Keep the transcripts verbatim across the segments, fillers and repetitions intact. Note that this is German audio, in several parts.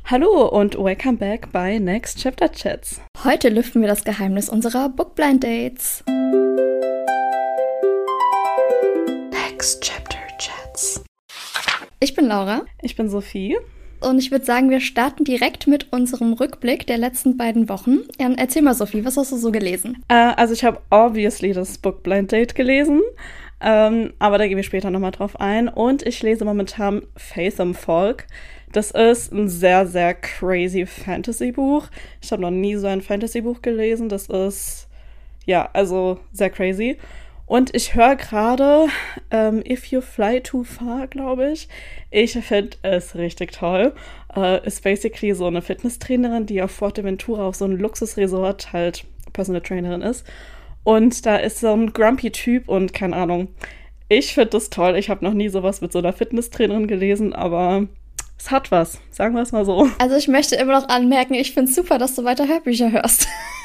Hallo und welcome back bei Next Chapter Chats. Heute lüften wir das Geheimnis unserer Bookblind Dates. Next Chapter Chats. Ich bin Laura. Ich bin Sophie. Und ich würde sagen, wir starten direkt mit unserem Rückblick der letzten beiden Wochen. Ja, erzähl mal, Sophie, was hast du so gelesen? Äh, also ich habe obviously das Bookblind Date gelesen, ähm, aber da gehen wir später nochmal drauf ein. Und ich lese momentan Fathom Folk. Das ist ein sehr, sehr crazy Fantasy-Buch. Ich habe noch nie so ein Fantasy-Buch gelesen. Das ist, ja, also sehr crazy. Und ich höre gerade ähm, If You Fly Too Far, glaube ich. Ich finde es richtig toll. Äh, ist basically so eine Fitnesstrainerin, die auf Fuerteventura auf so einem Luxusresort halt Personal Trainerin ist. Und da ist so ein Grumpy-Typ und keine Ahnung. Ich finde das toll. Ich habe noch nie sowas mit so einer Fitnesstrainerin gelesen, aber es hat was, sagen wir es mal so. Also ich möchte immer noch anmerken, ich finde es super, dass du weiter Hörbücher hörst.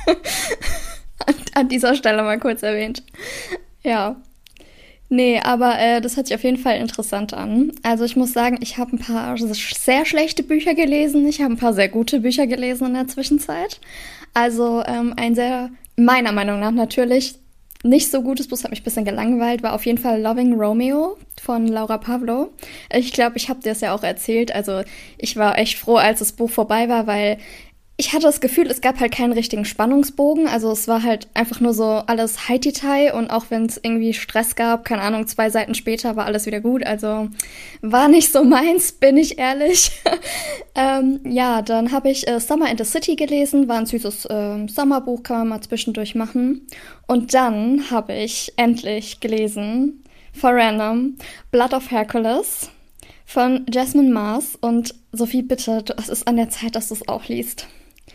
an, an dieser Stelle mal kurz erwähnt. Ja. Nee, aber äh, das hört sich auf jeden Fall interessant an. Also ich muss sagen, ich habe ein paar sehr schlechte Bücher gelesen. Ich habe ein paar sehr gute Bücher gelesen in der Zwischenzeit. Also ähm, ein sehr, meiner Meinung nach natürlich, nicht so gutes Buch, hat mich ein bisschen gelangweilt, war auf jeden Fall Loving Romeo von Laura Pavlo. Ich glaube, ich habe dir das ja auch erzählt. Also ich war echt froh, als das Buch vorbei war, weil ich hatte das Gefühl, es gab halt keinen richtigen Spannungsbogen. Also es war halt einfach nur so alles High-Detail und auch wenn es irgendwie Stress gab, keine Ahnung, zwei Seiten später war alles wieder gut. Also war nicht so meins, bin ich ehrlich. ähm, ja, dann habe ich äh, Summer in the City gelesen, war ein süßes äh, Sommerbuch, kann man mal zwischendurch machen. Und dann habe ich endlich gelesen, for random, Blood of Hercules von Jasmine Mars. Und Sophie, bitte, es ist an der Zeit, dass du es auch liest.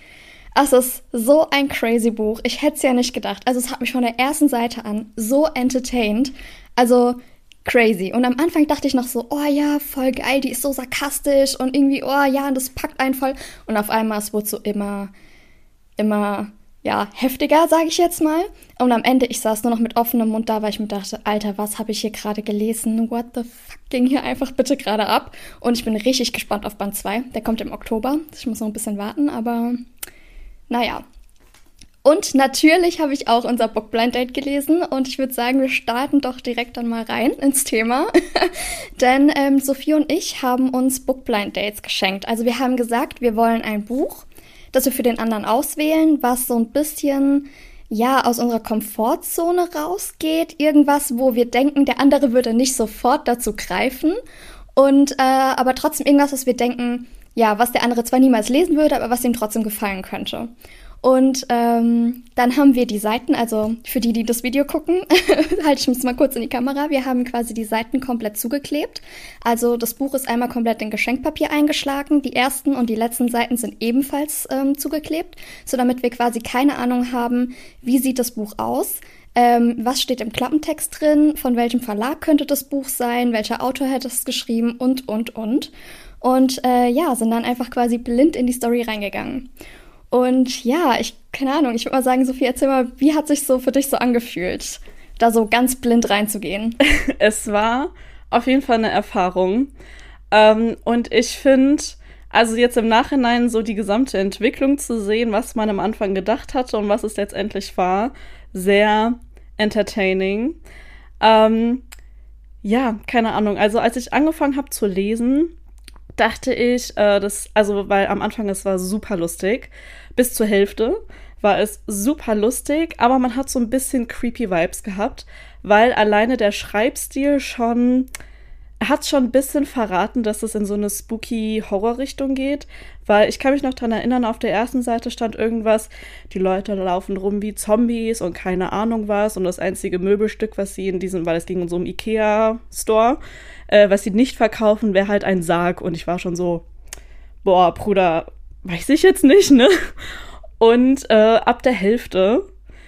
Es ist so ein crazy Buch. Ich hätte es ja nicht gedacht. Also es hat mich von der ersten Seite an so entertained. Also crazy. Und am Anfang dachte ich noch so, oh ja, voll geil, die ist so sarkastisch und irgendwie, oh ja, und das packt einen voll. Und auf einmal, es wurde so immer, immer, ja, heftiger, sage ich jetzt mal. Und am Ende, ich saß nur noch mit offenem Mund da, weil ich mir dachte, Alter, was habe ich hier gerade gelesen? What the fuck ging hier einfach bitte gerade ab? Und ich bin richtig gespannt auf Band zwei. Der kommt im Oktober. Ich muss noch ein bisschen warten, aber naja. Und natürlich habe ich auch unser Bookblind Date gelesen und ich würde sagen, wir starten doch direkt dann mal rein ins Thema. Denn ähm, Sophie und ich haben uns Bookblind Dates geschenkt. Also wir haben gesagt, wir wollen ein Buch, das wir für den anderen auswählen, was so ein bisschen, ja, aus unserer Komfortzone rausgeht. Irgendwas, wo wir denken, der andere würde nicht sofort dazu greifen. Und äh, aber trotzdem irgendwas, was wir denken, ja, was der andere zwar niemals lesen würde, aber was ihm trotzdem gefallen könnte. Und ähm, dann haben wir die Seiten, also für die, die das Video gucken, halte ich mich mal kurz in die Kamera, wir haben quasi die Seiten komplett zugeklebt. Also das Buch ist einmal komplett in Geschenkpapier eingeschlagen, die ersten und die letzten Seiten sind ebenfalls ähm, zugeklebt, so damit wir quasi keine Ahnung haben, wie sieht das Buch aus, ähm, was steht im Klappentext drin, von welchem Verlag könnte das Buch sein, welcher Autor hätte es geschrieben und, und, und. Und äh, ja, sind dann einfach quasi blind in die Story reingegangen. Und ja, ich, keine Ahnung, ich würde mal sagen, Sophie, erzähl mal, wie hat sich so für dich so angefühlt, da so ganz blind reinzugehen? Es war auf jeden Fall eine Erfahrung. Ähm, und ich finde, also jetzt im Nachhinein so die gesamte Entwicklung zu sehen, was man am Anfang gedacht hatte und was es letztendlich war, sehr entertaining. Ähm, ja, keine Ahnung. Also als ich angefangen habe zu lesen, dachte ich, äh, das, also weil am Anfang es war super lustig, bis zur Hälfte war es super lustig, aber man hat so ein bisschen creepy Vibes gehabt, weil alleine der Schreibstil schon, er hat schon ein bisschen verraten, dass es in so eine spooky Horror-Richtung geht, weil ich kann mich noch dran erinnern, auf der ersten Seite stand irgendwas, die Leute laufen rum wie Zombies und keine Ahnung was und das einzige Möbelstück, was sie in diesem, weil es ging um so einen Ikea-Store, äh, was sie nicht verkaufen, wäre halt ein Sarg und ich war schon so, boah, Bruder, weiß ich jetzt nicht, ne? Und äh, ab der Hälfte,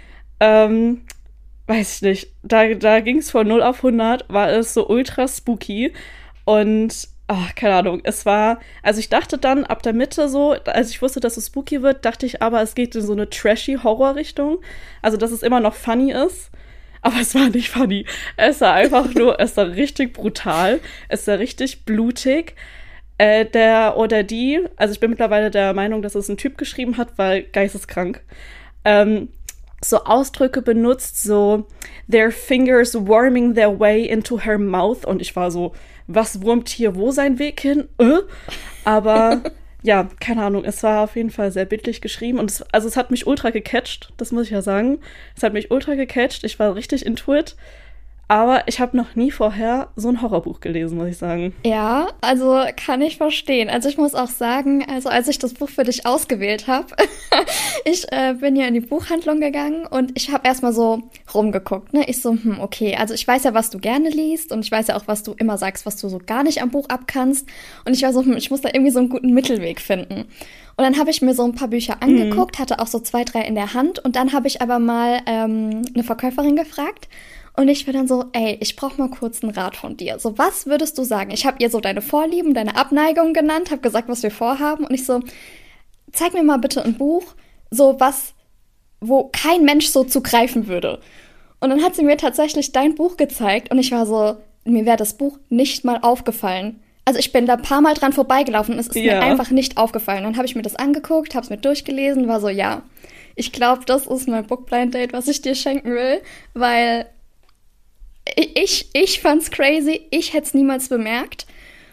ähm, weiß ich nicht, da, da ging es von null auf hundert, war es so ultra spooky und, ach, keine Ahnung, es war, also ich dachte dann ab der Mitte so, als ich wusste, dass es spooky wird, dachte ich aber, es geht in so eine trashy Horror-Richtung, also dass es immer noch funny ist, aber es war nicht funny, es war einfach nur, es war richtig brutal, es war richtig blutig, Äh, der oder die, also ich bin mittlerweile der Meinung, dass es ein Typ geschrieben hat, weil geisteskrank, ähm, so Ausdrücke benutzt, so their fingers worming their way into her mouth. Und ich war so, was wurmt hier wo sein Weg hin? Äh? Aber ja, keine Ahnung, es war auf jeden Fall sehr bildlich geschrieben. Und es, also es hat mich ultra gecatcht, das muss ich ja sagen. Es hat mich ultra gecatcht, ich war richtig into it. Aber ich habe noch nie vorher so ein Horrorbuch gelesen, muss ich sagen. Ja, also kann ich verstehen. Also ich muss auch sagen, also als ich das Buch für dich ausgewählt habe, ich äh, bin ja in die Buchhandlung gegangen und ich habe erstmal so rumgeguckt. Ne? Ich so, hm, okay, also ich weiß ja, was du gerne liest und ich weiß ja auch, was du immer sagst, was du so gar nicht am Buch abkannst. Und ich war so, hm, ich muss da irgendwie so einen guten Mittelweg finden. Und dann habe ich mir so ein paar Bücher angeguckt, mhm. hatte auch so zwei, drei in der Hand. Und dann habe ich aber mal ähm, eine Verkäuferin gefragt. Und ich war dann so, ey, ich brauche mal kurz einen Rat von dir. So, was würdest du sagen? Ich habe ihr so deine Vorlieben, deine Abneigungen genannt, habe gesagt, was wir vorhaben. Und ich so, zeig mir mal bitte ein Buch, so was, wo kein Mensch so zu greifen würde. Und dann hat sie mir tatsächlich dein Buch gezeigt. Und ich war so, mir wäre das Buch nicht mal aufgefallen. Also ich bin da ein paar Mal dran vorbeigelaufen und es ist ja. mir einfach nicht aufgefallen. Dann habe ich mir das angeguckt, habe es mir durchgelesen, war so, ja, ich glaube, das ist mein Bookblind-Date, was ich dir schenken will, weil Ich, ich fand's crazy, ich hätte es niemals bemerkt.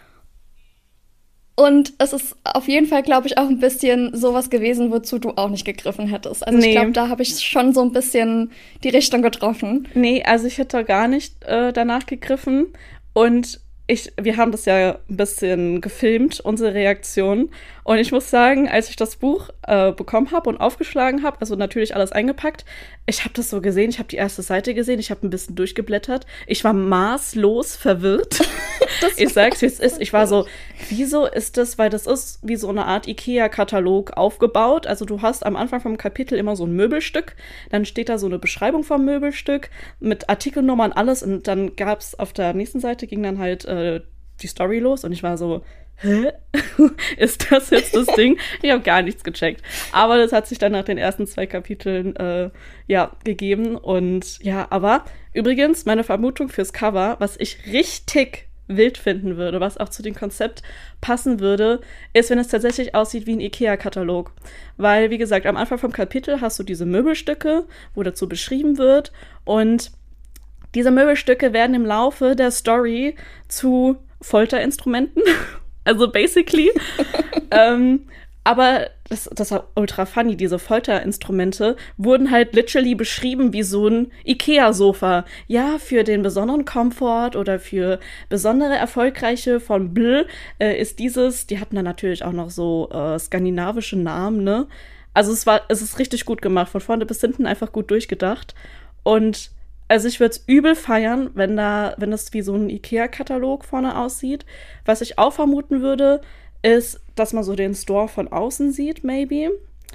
Und es ist auf jeden Fall, glaube ich, auch ein bisschen sowas gewesen, wozu du auch nicht gegriffen hättest. Also nee. Ich glaube, da habe ich schon so ein bisschen die Richtung getroffen. Nee, also ich hätte gar nicht äh, danach gegriffen. Und ich, wir haben das ja ein bisschen gefilmt, unsere Reaktion. Und ich muss sagen, als ich das Buch äh, bekommen habe und aufgeschlagen habe, also natürlich alles eingepackt, ich habe das so gesehen, ich habe die erste Seite gesehen, ich habe ein bisschen durchgeblättert. Ich war maßlos verwirrt. Ich sag's, wie es ist. Ich war so, wieso ist das? Weil das ist wie so eine Art Ikea-Katalog aufgebaut. Also du hast am Anfang vom Kapitel immer so ein Möbelstück, dann steht da so eine Beschreibung vom Möbelstück mit Artikelnummern, alles. Und dann gab's auf der nächsten Seite, ging dann halt äh, die Story los. Und ich war so, hä? Ist das jetzt das Ding? Ich habe gar nichts gecheckt. Aber das hat sich dann nach den ersten zwei Kapiteln äh, ja, gegeben. Und ja, aber übrigens, meine Vermutung fürs Cover, was ich richtig wild finden würde, was auch zu dem Konzept passen würde, ist, wenn es tatsächlich aussieht wie ein Ikea-Katalog. Weil, wie gesagt, am Anfang vom Kapitel hast du diese Möbelstücke, wo dazu beschrieben wird. Und diese Möbelstücke werden im Laufe der Story zu Folterinstrumenten. Also basically. ähm, aber das, das war ultra funny. Diese Folterinstrumente wurden halt literally beschrieben wie so ein Ikea-Sofa. Ja, für den besonderen Komfort oder für besondere Erfolgreiche von Bl äh, ist dieses, die hatten dann natürlich auch noch so äh, skandinavische Namen, ne? Also es war, es ist richtig gut gemacht, von vorne bis hinten einfach gut durchgedacht. Und also ich würde es übel feiern, wenn da, wenn das wie so ein Ikea-Katalog vorne aussieht. Was ich auch vermuten würde, ist, dass man so den Store von außen sieht, maybe.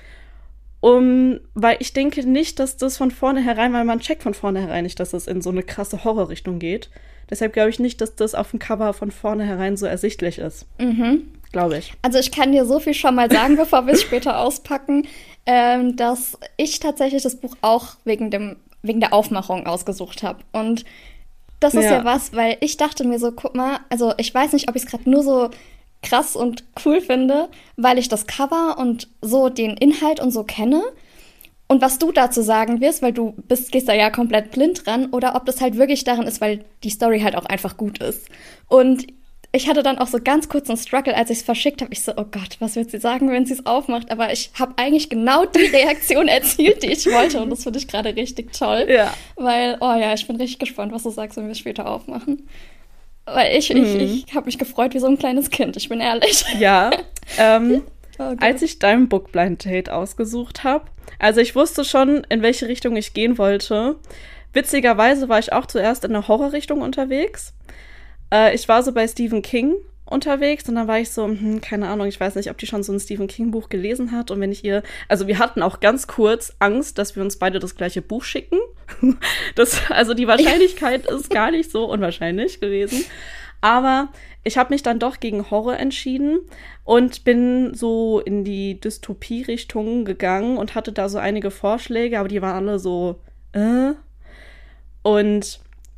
Um, weil ich denke nicht, dass das von vornherein, weil man checkt von vornherein nicht, dass es in so eine krasse Horrorrichtung geht. Deshalb glaube ich nicht, dass das auf dem Cover von vornherein so ersichtlich ist. Mhm. Glaube ich. Also ich kann dir so viel schon mal sagen, bevor wir es später auspacken, ähm, dass ich tatsächlich das Buch auch wegen dem wegen der Aufmachung ausgesucht habe. Und das ist ja. ja was, weil ich dachte mir so, guck mal, also ich weiß nicht, ob ich es gerade nur so krass und cool finde, weil ich das Cover und so den Inhalt und so kenne und was du dazu sagen wirst, weil du bist, gehst da ja komplett blind dran, oder ob das halt wirklich daran ist, weil die Story halt auch einfach gut ist. Und ich hatte dann auch so ganz kurz einen Struggle, als ich es verschickt habe. Ich so, oh Gott, was wird sie sagen, wenn sie es aufmacht? Aber ich habe eigentlich genau die Reaktion erzielt, die ich wollte. Und das finde ich gerade richtig toll. Ja. Weil, oh ja, ich bin richtig gespannt, was du sagst, wenn wir es später aufmachen. Weil ich, mhm. ich, ich habe mich gefreut wie so ein kleines Kind, ich bin ehrlich. Ja, ähm, okay. Als ich dein Bookblind-Date ausgesucht habe, also ich wusste schon, in welche Richtung ich gehen wollte. Witzigerweise war ich auch zuerst in der Horrorrichtung unterwegs. Äh, ich war so bei Stephen King unterwegs und dann war ich so, hm, keine Ahnung, ich weiß nicht, ob die schon so ein Stephen King-Buch gelesen hat. Und wenn ich ihr, also wir hatten auch ganz kurz Angst, dass wir uns beide das gleiche Buch schicken. Das, also die Wahrscheinlichkeit ist gar nicht so unwahrscheinlich gewesen. Aber ich habe mich dann doch gegen Horror entschieden und bin so in die Dystopie-Richtung gegangen und hatte da so einige Vorschläge, aber die waren alle so, äh. Und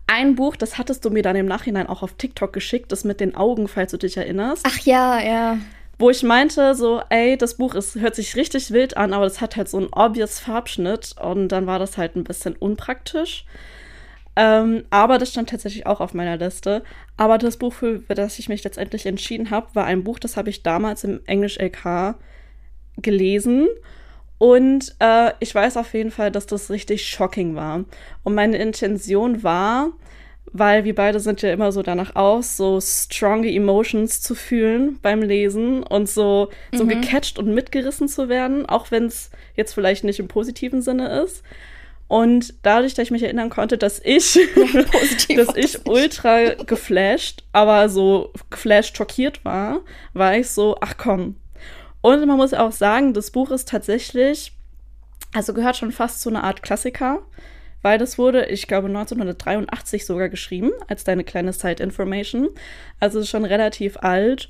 ein Buch, das hattest du mir dann im Nachhinein auch auf TikTok geschickt, das mit den Augen, falls du dich erinnerst. Ach ja, ja. Wo ich meinte, so, ey, das Buch ist, hört sich richtig wild an, aber das hat halt so einen obvious Farbschnitt und dann war das halt ein bisschen unpraktisch. Ähm, aber das stand tatsächlich auch auf meiner Liste. Aber das Buch, für das ich mich letztendlich entschieden habe, war ein Buch, das habe ich damals im Englisch-L K gelesen. Und äh, ich weiß auf jeden Fall, dass das richtig shocking war. Und meine Intention war, weil wir beide sind ja immer so danach aus, so stronge Emotions zu fühlen beim Lesen und so, mhm. so gecatcht und mitgerissen zu werden, auch wenn es jetzt vielleicht nicht im positiven Sinne ist. Und dadurch, dass ich mich erinnern konnte, dass ich, ja, dass ich ultra geflasht, aber so geflasht schockiert war, war ich so, ach komm. Und man muss auch sagen, das Buch ist tatsächlich, also gehört schon fast zu einer Art Klassiker, weil das wurde, ich glaube, neunzehnhundertdreiundachtzig sogar geschrieben, als deine kleine Side-Information. Also ist schon relativ alt.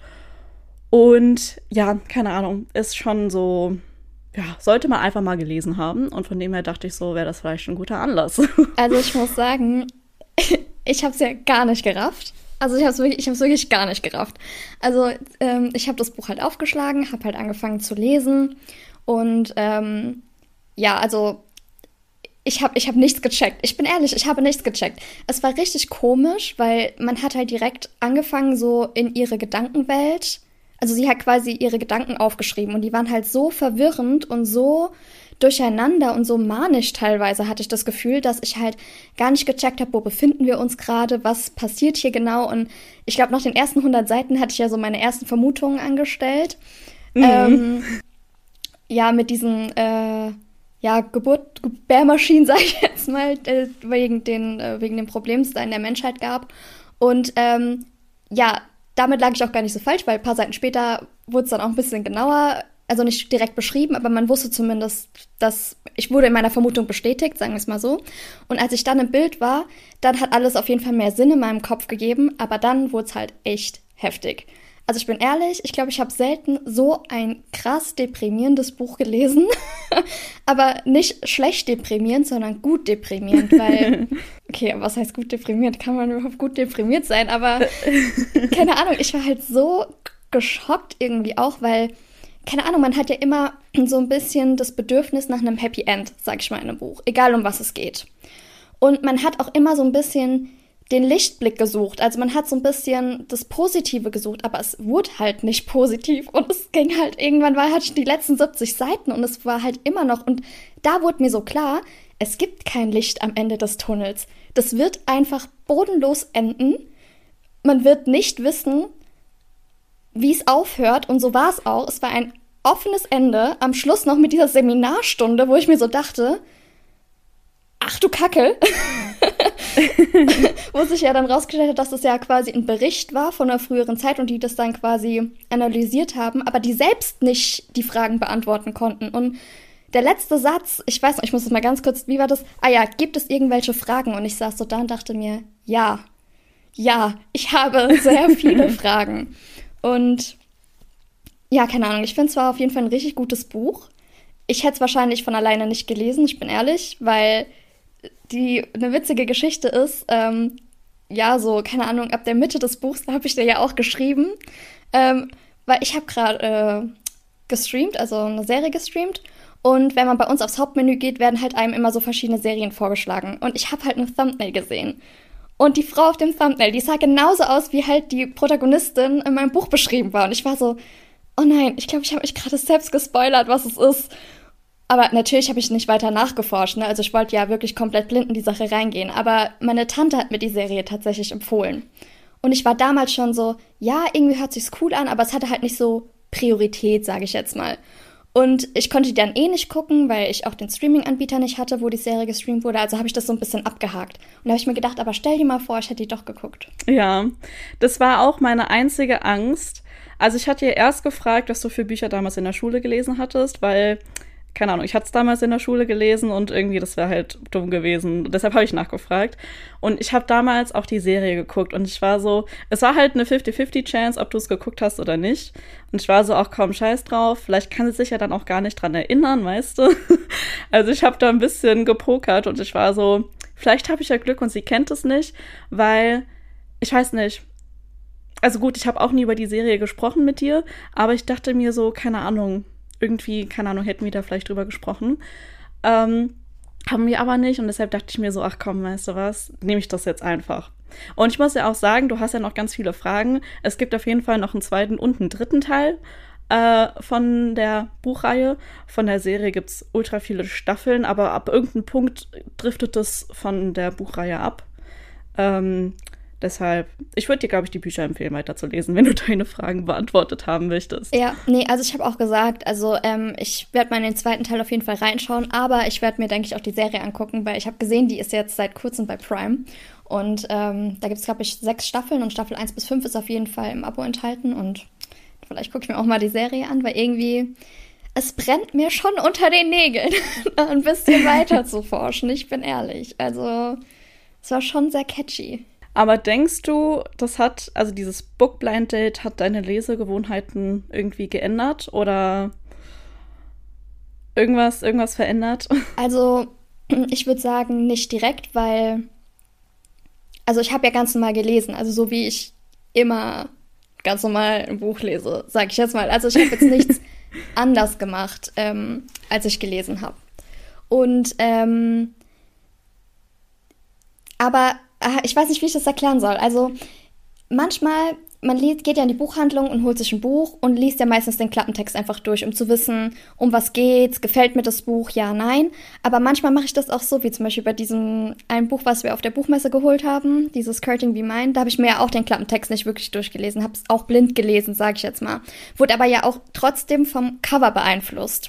Und ja, keine Ahnung, ist schon so, ja, sollte man einfach mal gelesen haben. Und von dem her dachte ich so, wäre das vielleicht ein guter Anlass. Also ich muss sagen, ich habe es ja gar nicht gerafft. Also ich habe es wirklich, ich hab's wirklich gar nicht gerafft. Also ähm, ich habe das Buch halt aufgeschlagen, habe halt angefangen zu lesen. Und ähm, ja, also Ich habe ich hab nichts gecheckt. Ich bin ehrlich, ich habe nichts gecheckt. Es war richtig komisch, weil man hat halt direkt angefangen so in ihre Gedankenwelt. Also sie hat quasi ihre Gedanken aufgeschrieben und die waren halt so verwirrend und so durcheinander und so manisch teilweise, hatte ich das Gefühl, dass ich halt gar nicht gecheckt habe, wo befinden wir uns gerade, was passiert hier genau. Und ich glaube, nach den ersten hundert Seiten hatte ich ja so meine ersten Vermutungen angestellt. Mhm. Ähm, ja, mit diesen äh, ja, Geburt, Gebärmaschinen, sage ich jetzt mal, äh, wegen, den, äh, wegen den Problemen, die es da in der Menschheit gab. Und ähm, ja, damit lag ich auch gar nicht so falsch, weil ein paar Seiten später wurde es dann auch ein bisschen genauer, also nicht direkt beschrieben, aber man wusste zumindest, dass ich wurde in meiner Vermutung bestätigt, sagen wir es mal so. Und als ich dann im Bild war, dann hat alles auf jeden Fall mehr Sinn in meinem Kopf gegeben, aber dann wurde es halt echt heftig. Also ich bin ehrlich, ich glaube, ich habe selten so ein krass deprimierendes Buch gelesen. Aber nicht schlecht deprimierend, sondern gut deprimierend, weil, okay, was heißt gut deprimierend? Kann man überhaupt gut deprimiert sein? Aber keine Ahnung, ich war halt so geschockt irgendwie auch, weil, keine Ahnung, man hat ja immer so ein bisschen das Bedürfnis nach einem Happy End, sag ich mal in einem Buch, egal um was es geht. Und man hat auch immer so ein bisschen den Lichtblick gesucht. Also man hat so ein bisschen das Positive gesucht, aber es wurde halt nicht positiv und es ging halt, irgendwann war halt die letzten siebzig Seiten und es war halt immer noch, und da wurde mir so klar, es gibt kein Licht am Ende des Tunnels. Das wird einfach bodenlos enden. Man wird nicht wissen, wie es aufhört, und so war es auch. Es war ein offenes Ende, am Schluss noch mit dieser Seminarstunde, wo ich mir so dachte, ach du Kacke. Wo sich ja dann rausgestellt hat, dass das ja quasi ein Bericht war von einer früheren Zeit und die das dann quasi analysiert haben, aber die selbst nicht die Fragen beantworten konnten. Und der letzte Satz, ich weiß noch, ich muss das mal ganz kurz, wie war das? Ah ja, gibt es irgendwelche Fragen? Und ich saß so da und dachte mir, ja, ja, ich habe sehr viele Fragen. Und ja, keine Ahnung, ich finde es zwar auf jeden Fall ein richtig gutes Buch. Ich hätte es wahrscheinlich von alleine nicht gelesen, ich bin ehrlich, weil die eine witzige Geschichte ist, ähm, ja, so, keine Ahnung, ab der Mitte des Buchs, da habe ich dir ja auch geschrieben, ähm, weil ich habe gerade äh, gestreamt, also eine Serie gestreamt, und wenn man bei uns aufs Hauptmenü geht, werden halt einem immer so verschiedene Serien vorgeschlagen, und ich habe halt ein Thumbnail gesehen. Und die Frau auf dem Thumbnail, die sah genauso aus, wie halt die Protagonistin in meinem Buch beschrieben war, und ich war so, oh nein, ich glaube, ich habe mich gerade selbst gespoilert, was es ist. Aber natürlich habe ich nicht weiter nachgeforscht, ne? Also ich wollte ja wirklich komplett blind in die Sache reingehen. Aber meine Tante hat mir die Serie tatsächlich empfohlen. Und ich war damals schon so, ja, irgendwie hört sich's cool an, aber es hatte halt nicht so Priorität, sage ich jetzt mal. Und ich konnte die dann eh nicht gucken, weil ich auch den Streaming-Anbieter nicht hatte, wo die Serie gestreamt wurde. Also habe ich das so ein bisschen abgehakt. Und da habe ich mir gedacht, aber stell dir mal vor, ich hätte die doch geguckt. Ja, das war auch meine einzige Angst. Also ich hatte ja erst gefragt, was du für Bücher damals in der Schule gelesen hattest, weil, keine Ahnung, ich hatte es damals in der Schule gelesen und irgendwie, das wäre halt dumm gewesen. Deshalb habe ich nachgefragt. Und ich habe damals auch die Serie geguckt und ich war so, es war halt eine fifty fifty Chance, ob du es geguckt hast oder nicht. Und ich war so, auch kaum scheiß drauf. Vielleicht kann sie sich ja dann auch gar nicht dran erinnern, weißt du? Also ich habe da ein bisschen gepokert und ich war so, vielleicht habe ich ja Glück und sie kennt es nicht, weil, ich weiß nicht, also gut, ich habe auch nie über die Serie gesprochen mit dir, aber ich dachte mir so, keine Ahnung, irgendwie, keine Ahnung, hätten wir da vielleicht drüber gesprochen. Ähm, haben wir aber nicht und deshalb dachte ich mir so, ach komm, weißt du was, nehme ich das jetzt einfach. Und ich muss ja auch sagen, du hast ja noch ganz viele Fragen. Es gibt auf jeden Fall noch einen zweiten und einen dritten Teil äh, von der Buchreihe. Von der Serie gibt es ultra viele Staffeln, aber ab irgendeinem Punkt driftet es von der Buchreihe ab. Ähm, deshalb, ich würde dir, glaube ich, die Bücher empfehlen, weiterzulesen, wenn du deine Fragen beantwortet haben möchtest. Ja, nee, also ich habe auch gesagt, also ähm, ich werde mal in den zweiten Teil auf jeden Fall reinschauen, aber ich werde mir, denke ich, auch die Serie angucken, weil ich habe gesehen, die ist jetzt seit kurzem bei Prime. Und ähm, da gibt es, glaube ich, sechs Staffeln und Staffel eins bis fünf ist auf jeden Fall im Abo enthalten. Und vielleicht gucke ich mir auch mal die Serie an, weil irgendwie, es brennt mir schon unter den Nägeln, ein bisschen weiter zu forschen, ich bin ehrlich. Also, es war schon sehr catchy. Aber denkst du, das hat, also dieses Book Blind Date hat deine Lesegewohnheiten irgendwie geändert oder irgendwas, irgendwas verändert? Also, ich würde sagen, nicht direkt, weil, also ich habe ja ganz normal gelesen, also so wie ich immer ganz normal ein Buch lese, sage ich jetzt mal. Also ich habe jetzt nichts anders gemacht, ähm, als ich gelesen habe. Und, ähm, aber ich weiß nicht, wie ich das erklären soll. Also manchmal, man liest, geht ja in die Buchhandlung und holt sich ein Buch und liest ja meistens den Klappentext einfach durch, um zu wissen, um was geht's, gefällt mir das Buch, ja, nein. Aber manchmal mache ich das auch so, wie zum Beispiel bei diesem ein Buch, was wir auf der Buchmesse geholt haben, dieses Skirting Be Mine. Da habe ich mir ja auch den Klappentext nicht wirklich durchgelesen, habe es auch blind gelesen, sage ich jetzt mal. Wurde aber ja auch trotzdem vom Cover beeinflusst.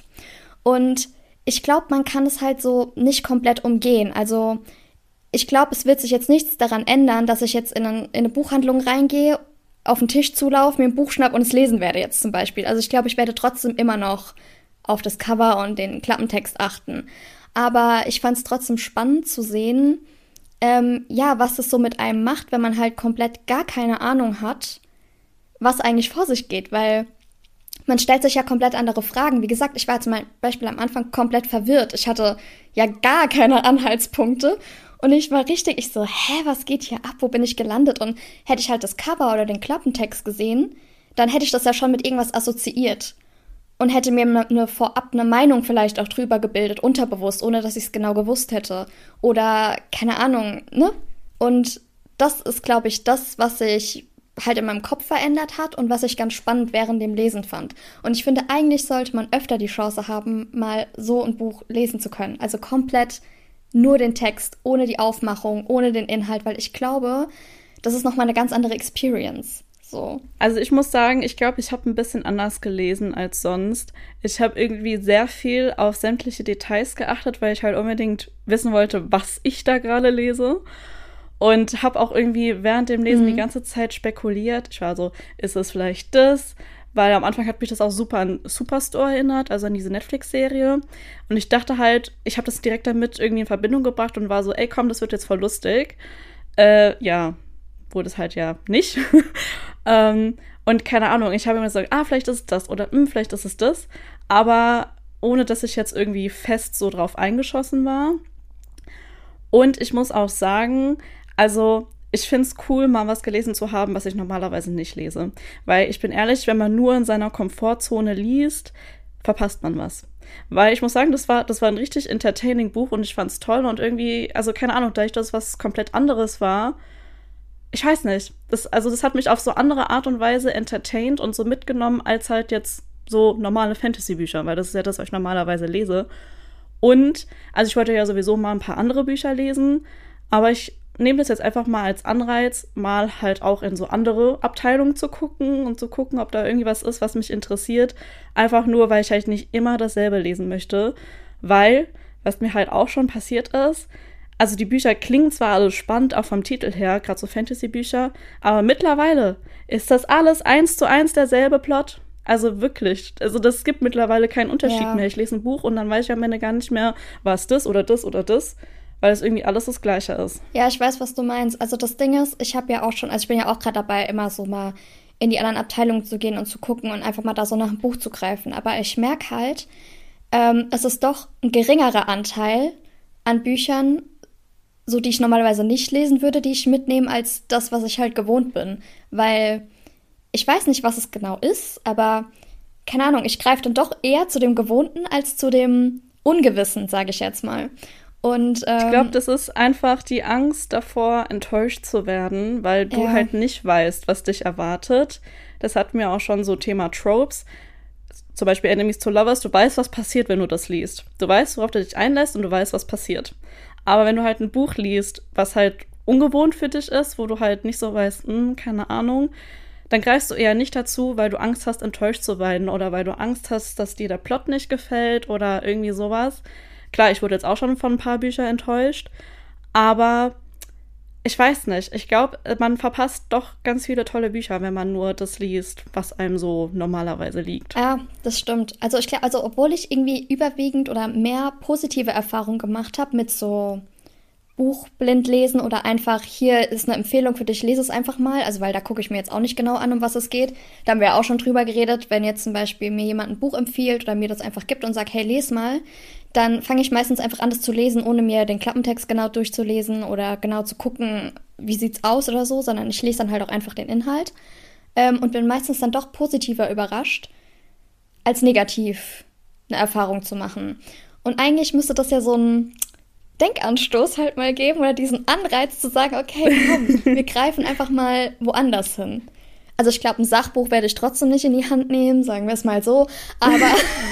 Und ich glaube, man kann es halt so nicht komplett umgehen. Also ich glaube, es wird sich jetzt nichts daran ändern, dass ich jetzt in, ein, in eine Buchhandlung reingehe, auf den Tisch zulaufe, mir ein Buch schnapp und es lesen werde jetzt zum Beispiel. Also ich glaube, ich werde trotzdem immer noch auf das Cover und den Klappentext achten. Aber ich fand es trotzdem spannend zu sehen, ähm, ja, was es so mit einem macht, wenn man halt komplett gar keine Ahnung hat, was eigentlich vor sich geht. Weil man stellt sich ja komplett andere Fragen. Wie gesagt, ich war zum Beispiel am Anfang komplett verwirrt. Ich hatte ja gar keine Anhaltspunkte. Und ich war richtig, ich so, hä, was geht hier ab? Wo bin ich gelandet? Und hätte ich halt das Cover oder den Klappentext gesehen, dann hätte ich das ja schon mit irgendwas assoziiert. Und hätte mir ne, ne, vorab eine Meinung vielleicht auch drüber gebildet, unterbewusst, ohne dass ich es genau gewusst hätte. Oder, keine Ahnung, ne? Und das ist, glaube ich, das, was sich halt in meinem Kopf verändert hat und was ich ganz spannend während dem Lesen fand. Und ich finde, eigentlich sollte man öfter die Chance haben, mal so ein Buch lesen zu können. Also komplett nur den Text, ohne die Aufmachung, ohne den Inhalt, weil ich glaube, das ist nochmal eine ganz andere Experience. So. Also ich muss sagen, ich glaube, ich habe ein bisschen anders gelesen als sonst. Ich habe irgendwie sehr viel auf sämtliche Details geachtet, weil ich halt unbedingt wissen wollte, was ich da gerade lese. Und habe auch irgendwie während dem Lesen mhm. die ganze Zeit spekuliert. Ich war so, ist es vielleicht das? Weil am Anfang hat mich das auch super an Superstore erinnert, also an diese Netflix-Serie. Und ich dachte halt, ich habe das direkt damit irgendwie in Verbindung gebracht und war so, ey, komm, das wird jetzt voll lustig. Äh, ja, wurde es halt ja nicht. ähm, und keine Ahnung, ich habe immer gesagt, ah, vielleicht ist es das oder hm, vielleicht ist es das. Aber ohne, dass ich jetzt irgendwie fest so drauf eingeschossen war. Und ich muss auch sagen, also ich finde es cool, mal was gelesen zu haben, was ich normalerweise nicht lese. Weil ich bin ehrlich, wenn man nur in seiner Komfortzone liest, verpasst man was. Weil ich muss sagen, das war, das war ein richtig entertaining Buch und ich fand es toll und irgendwie, also keine Ahnung, dadurch, dass es was komplett anderes war, ich weiß nicht. Das, also das hat mich auf so andere Art und Weise entertained und so mitgenommen, als halt jetzt so normale Fantasy-Bücher, weil das ist ja das, was ich normalerweise lese. Und, also ich wollte ja sowieso mal ein paar andere Bücher lesen, aber ich nehme das jetzt einfach mal als Anreiz, mal halt auch in so andere Abteilungen zu gucken und zu gucken, ob da irgendwie was ist, was mich interessiert. Einfach nur, weil ich halt nicht immer dasselbe lesen möchte. Weil, was mir halt auch schon passiert ist, also die Bücher klingen zwar alle spannend, auch vom Titel her, gerade so Fantasy-Bücher, aber mittlerweile ist das alles eins zu eins derselbe Plot. Also wirklich, also das gibt mittlerweile keinen Unterschied ja. mehr. Ich lese ein Buch und dann weiß ich am Ende gar nicht mehr, war es das oder das oder das. Weil es irgendwie alles das Gleiche ist. Ja, ich weiß, was du meinst. Also das Ding ist, ich habe ja auch schon, also ich bin ja auch gerade dabei, immer so mal in die anderen Abteilungen zu gehen und zu gucken und einfach mal da so nach einem Buch zu greifen. Aber ich merke halt, ähm, es ist doch ein geringerer Anteil an Büchern, so die ich normalerweise nicht lesen würde, die ich mitnehme, als das, was ich halt gewohnt bin. Weil ich weiß nicht, was es genau ist, aber keine Ahnung, ich greife dann doch eher zu dem Gewohnten als zu dem Ungewissen, sage ich jetzt mal. Und, ähm, ich glaube, das ist einfach die Angst davor, enttäuscht zu werden, weil du Ja. halt nicht weißt, was dich erwartet. Das hatten wir auch schon so Thema Tropes. Zum Beispiel Enemies to Lovers. Du weißt, was passiert, wenn du das liest. Du weißt, worauf du dich einlässt und du weißt, was passiert. Aber wenn du halt ein Buch liest, was halt ungewohnt für dich ist, wo du halt nicht so weißt, hm, keine Ahnung, dann greifst du eher nicht dazu, weil du Angst hast, enttäuscht zu werden oder weil du Angst hast, dass dir der Plot nicht gefällt oder irgendwie sowas. Klar, ich wurde jetzt auch schon von ein paar Büchern enttäuscht, aber ich weiß nicht. Ich glaube, man verpasst doch ganz viele tolle Bücher, wenn man nur das liest, was einem so normalerweise liegt. Ja, das stimmt. Also ich glaube, also obwohl ich irgendwie überwiegend oder mehr positive Erfahrungen gemacht habe mit so Buchblindlesen oder einfach, hier ist eine Empfehlung für dich, lese es einfach mal. Also weil da gucke ich mir jetzt auch nicht genau an, um was es geht. Da haben wir auch schon drüber geredet, wenn jetzt zum Beispiel mir jemand ein Buch empfiehlt oder mir das einfach gibt und sagt, hey, les mal, dann fange ich meistens einfach an, das zu lesen, ohne mir den Klappentext genau durchzulesen oder genau zu gucken, wie sieht's aus oder so, sondern ich lese dann halt auch einfach den Inhalt ähm, und bin meistens dann doch positiver überrascht, als negativ eine Erfahrung zu machen. Und eigentlich müsste das ja so ein Denkanstoß halt mal geben oder diesen Anreiz zu sagen, okay, komm, wir greifen einfach mal woanders hin. Also ich glaube, ein Sachbuch werde ich trotzdem nicht in die Hand nehmen, sagen wir es mal so, aber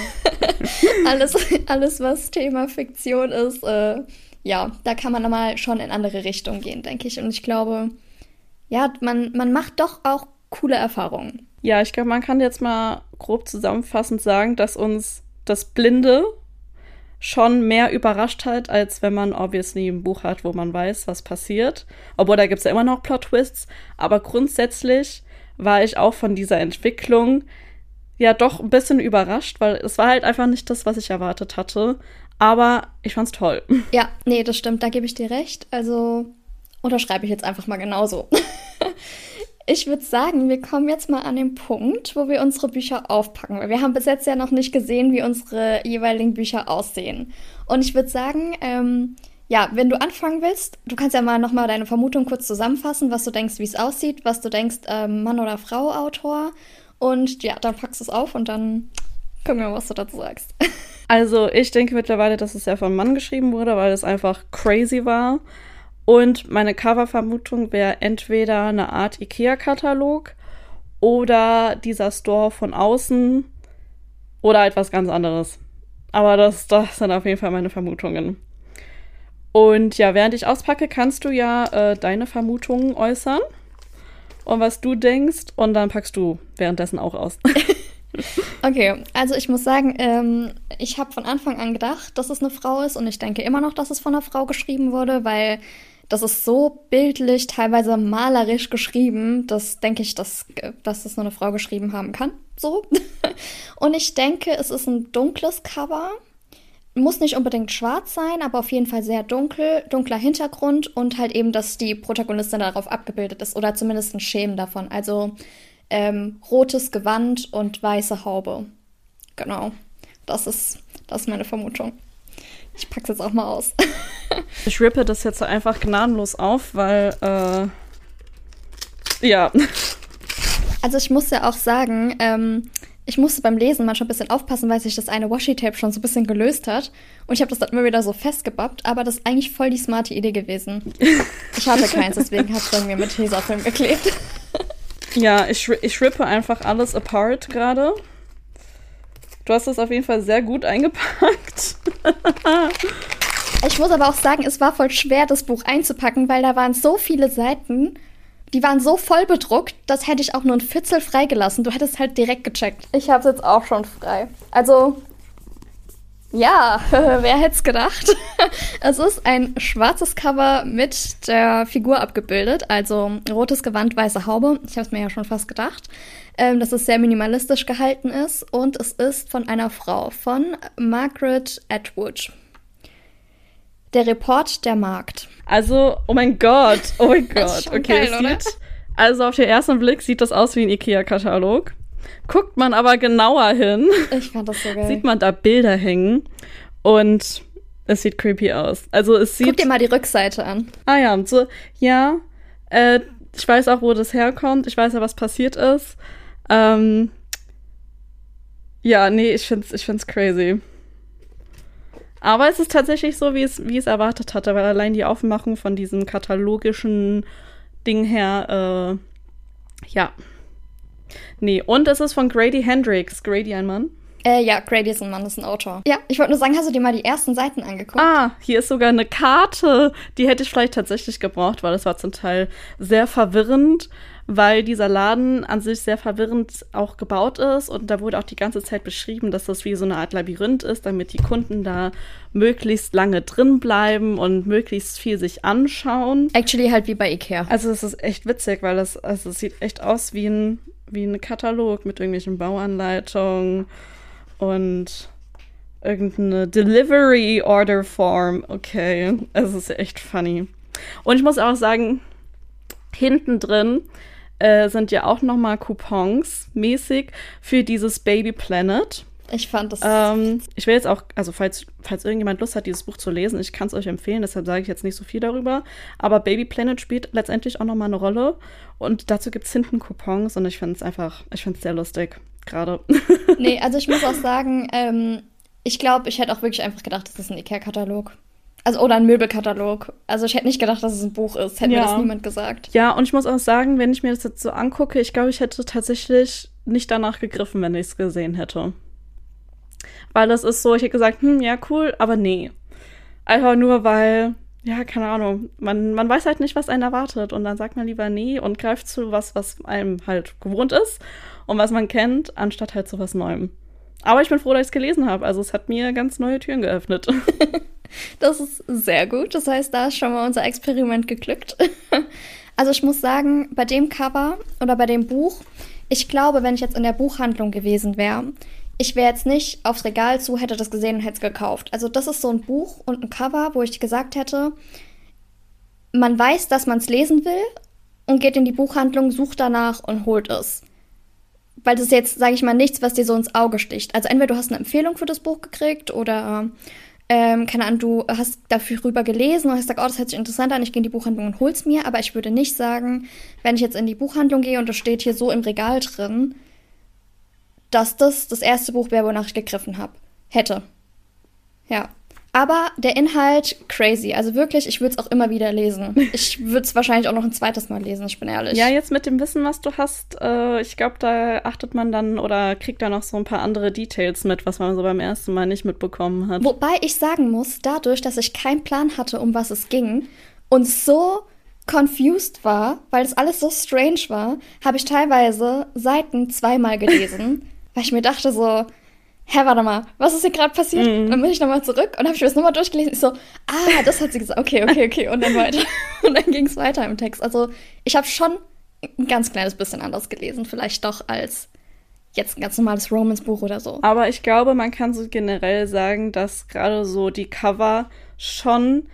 alles, alles, was Thema Fiktion ist, äh, ja, da kann man mal schon in andere Richtungen gehen, denke ich. Und ich glaube, ja, man, man macht doch auch coole Erfahrungen. Ja, ich glaube, man kann jetzt mal grob zusammenfassend sagen, dass uns das Blinde schon mehr überrascht hat, als wenn man obviously ein Buch hat, wo man weiß, was passiert. Obwohl, da gibt es ja immer noch Plot-Twists. Aber grundsätzlich war ich auch von dieser Entwicklung ja doch ein bisschen überrascht, weil es war halt einfach nicht das, was ich erwartet hatte. Aber ich fand's toll. Ja, nee, das stimmt, da gebe ich dir recht. Also unterschreibe ich jetzt einfach mal genauso. Ich würde sagen, wir kommen jetzt mal an den Punkt, wo wir unsere Bücher aufpacken. Weil wir haben bis jetzt ja noch nicht gesehen, wie unsere jeweiligen Bücher aussehen. Und ich würde sagen, ähm, ja, wenn du anfangen willst, du kannst ja mal nochmal deine Vermutung kurz zusammenfassen, was du denkst, wie es aussieht, was du denkst, ähm, Mann oder Frau Autor. Und ja, dann packst du es auf und dann gucken wir mal, was du dazu sagst. Also ich denke mittlerweile, dass es ja von Mann geschrieben wurde, weil es einfach crazy war. Und meine Cover-Vermutung wäre entweder eine Art Ikea-Katalog oder dieser Store von außen oder etwas ganz anderes. Aber das, das sind auf jeden Fall meine Vermutungen. Und ja, während ich auspacke, kannst du ja äh, deine Vermutungen äußern und was du denkst und dann packst du währenddessen auch aus. Okay, also ich muss sagen, ähm, ich habe von Anfang an gedacht, dass es eine Frau ist und ich denke immer noch, dass es von einer Frau geschrieben wurde, weil das ist so bildlich, teilweise malerisch geschrieben, dass denke ich, dass, dass es nur eine Frau geschrieben haben kann. So. Und ich denke, es ist ein dunkles Cover. Muss nicht unbedingt schwarz sein, aber auf jeden Fall sehr dunkel, dunkler Hintergrund und halt eben, dass die Protagonistin darauf abgebildet ist oder zumindest ein Schemen davon. Also ähm, rotes Gewand und weiße Haube. Genau. Das ist, das ist meine Vermutung. Ich pack's jetzt auch mal aus. Ich rippe das jetzt einfach gnadenlos auf, weil, äh, ja. Also ich muss ja auch sagen, ähm, ich musste beim Lesen manchmal ein bisschen aufpassen, weil sich das eine Washi-Tape schon so ein bisschen gelöst hat. Und ich habe das dann immer wieder so festgebappt, aber das ist eigentlich voll die smarte Idee gewesen. Ich hatte keins, deswegen hat es bei mir mit Tesafilm geklebt. Ja, ich, ich rippe einfach alles apart gerade. Du hast das auf jeden Fall sehr gut eingepackt. Ich muss aber auch sagen, es war voll schwer, das Buch einzupacken, weil da waren so viele Seiten, die waren so voll bedruckt, das hätte ich auch nur ein Viertel freigelassen. Du hättest halt direkt gecheckt. Ich habe es jetzt auch schon frei. Also, ja, wer hätte es gedacht? Es ist ein schwarzes Cover mit der Figur abgebildet, also rotes Gewand, weiße Haube. Ich habe es mir ja schon fast gedacht, ähm, dass es sehr minimalistisch gehalten ist. Und es ist von einer Frau, von Margaret Atwood. Der Report der Markt. Also, oh mein Gott, oh mein Das ist Gott. schon Okay, geil, es oder? sieht, also auf den ersten Blick sieht das aus wie ein Ikea-Katalog. Guckt man aber genauer hin, Ich fand das so geil. sieht man da Bilder hängen. Und Es sieht creepy aus. Also es sieht... Guck dir mal die Rückseite an. Ah ja, so, ja, äh, ich weiß auch, wo das herkommt. Ich weiß ja, was passiert ist. Ähm, ja, nee, ich find's, ich find's crazy. Aber es ist tatsächlich so, wie es, wie es erwartet hatte, weil allein die Aufmachung von diesem katalogischen Ding her, äh, ja. Nee, und es ist von Grady Hendrix. Grady ein Mann? Äh, ja, Grady ist ein Mann, ist ein Autor. Ja, ich wollte nur sagen, hast du dir mal die ersten Seiten angeguckt? Ah, hier ist sogar eine Karte. Die hätte ich vielleicht tatsächlich gebraucht, weil das war zum Teil sehr verwirrend, weil dieser Laden an sich sehr verwirrend auch gebaut ist. Und da wurde auch die ganze Zeit beschrieben, dass das wie so eine Art Labyrinth ist, damit die Kunden da möglichst lange drin bleiben und möglichst viel sich anschauen. Actually halt wie bei Ikea. Also es ist echt witzig, weil das, also es sieht echt aus wie ein, wie ein Katalog mit irgendwelchen Bauanleitungen und irgendeine Delivery Order Form. Okay, es ist echt funny. Und ich muss auch sagen, hinten drin äh, sind ja auch noch mal Coupons mäßig für dieses Baby Planet. Ich fand das... Ähm, ich will jetzt auch, also falls, falls irgendjemand Lust hat, dieses Buch zu lesen, ich kann es euch empfehlen, deshalb sage ich jetzt nicht so viel darüber. Aber Baby Planet spielt letztendlich auch noch mal eine Rolle. Und dazu gibt es hinten Coupons und ich finde es einfach, ich finde es sehr lustig, gerade. Nee, also ich muss auch sagen, ähm, ich glaube, ich hätte auch wirklich einfach gedacht, das ist ein Ikea-Katalog. Also, oder ein Möbelkatalog. Also ich hätte nicht gedacht, dass es ein Buch ist. Hätte Ja. mir das niemand gesagt. Ja, und ich muss auch sagen, wenn ich mir das jetzt so angucke, ich glaube, ich hätte tatsächlich nicht danach gegriffen, wenn ich es gesehen hätte. Weil das ist so, ich hätte gesagt, hm, ja, cool, aber nee. Einfach nur, weil, ja, keine Ahnung, man, man weiß halt nicht, was einen erwartet. Und dann sagt man lieber nee und greift zu was, was einem halt gewohnt ist und was man kennt, anstatt halt zu was Neuem. Aber ich bin froh, dass ich es gelesen habe. Also es hat mir ganz neue Türen geöffnet. Das ist sehr gut. Das heißt, da ist schon mal unser Experiment geglückt. Also ich muss sagen, bei dem Cover oder bei dem Buch, ich glaube, wenn ich jetzt in der Buchhandlung gewesen wäre, ich wäre jetzt nicht aufs Regal zu, hätte das gesehen und hätte es gekauft. Also das ist so ein Buch und ein Cover, wo ich gesagt hätte, man weiß, dass man es lesen will und geht in die Buchhandlung, sucht danach und holt es. Weil das ist jetzt, sage ich mal, nichts, was dir so ins Auge sticht. Also entweder du hast eine Empfehlung für das Buch gekriegt oder, ähm, keine Ahnung, du hast dafür rüber gelesen und hast gesagt, oh, das hört sich interessant an, ich gehe in die Buchhandlung und hol's mir. Aber ich würde nicht sagen, wenn ich jetzt in die Buchhandlung gehe und das steht hier so im Regal drin, dass das das erste Buch wäre, wonach ich gegriffen habe. Hätte. Ja. Aber der Inhalt, crazy. Also wirklich, ich würde es auch immer wieder lesen. Ich würde es wahrscheinlich auch noch ein zweites Mal lesen, ich bin ehrlich. Ja, jetzt mit dem Wissen, was du hast, äh, ich glaube, da achtet man dann oder kriegt da noch so ein paar andere Details mit, was man so beim ersten Mal nicht mitbekommen hat. Wobei ich sagen muss, dadurch, dass ich keinen Plan hatte, um was es ging und so confused war, weil es alles so strange war, habe ich teilweise Seiten zweimal gelesen, weil ich mir dachte so, hä, warte mal, was ist hier gerade passiert? Mhm. Dann bin ich nochmal zurück und habe ich mir das nochmal durchgelesen. Ich so, ah, das hat sie gesagt. Okay, okay, okay. Und dann weiter. Und dann ging es weiter im Text. Also ich habe schon ein ganz kleines bisschen anders gelesen. Vielleicht doch als jetzt ein ganz normales Romance-Buch oder so. Aber ich glaube, man kann so generell sagen, dass gerade so die Cover schon